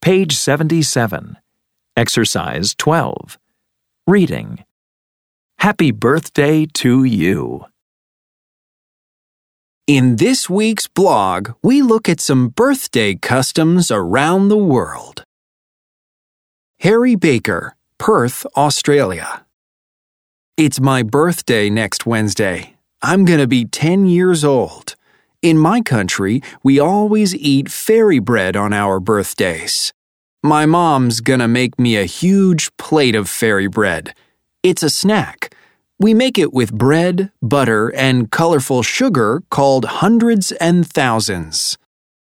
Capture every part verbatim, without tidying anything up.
Page seventy-seven. Exercise twelve. Reading. Happy birthday to you. In this week's blog, we look at some birthday customs around the world. Harry Baker, Perth, Australia. It's my birthday next Wednesday. I'm going to be ten years old. In my country, we always eat fairy bread on our birthdays. My mom's going to make me a huge plate of fairy bread. It's a snack. We make it with bread, butter, and colorful sugar called hundreds and thousands.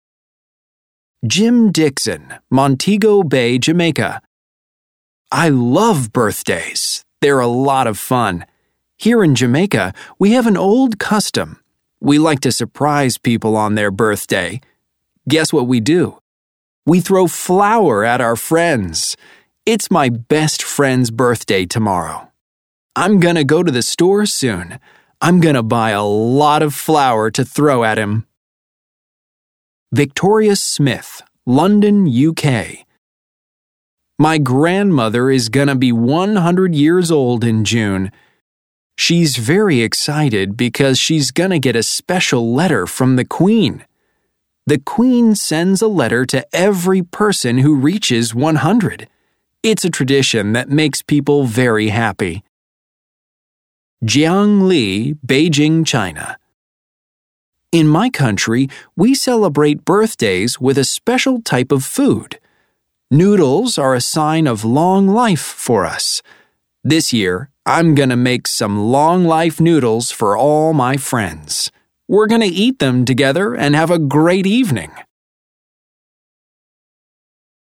Jim Dixon, Montego Bay, Jamaica. I love birthdays. They're a lot of fun. Here in Jamaica, we have an old custom. We like to surprise people on their birthday. Guess what we do? We throw flour at our friends. It's my best friend's birthday tomorrow. I'm gonna go to the store soon. I'm gonna buy a lot of flour to throw at him. Victoria Smith, London, U K. My grandmother is gonna be one hundred years old in June. She's very excited because she's gonna get a special letter from the Queen. The Queen sends a letter to every person who reaches one hundred. It's a tradition that makes people very happy. Jiang Li, Beijing, China. In my country, we celebrate birthdays with a special type of food. Noodles are a sign of long life for us. This year, I'm gonna make some long life noodles for all my friends. We're gonna eat them together and have a great evening.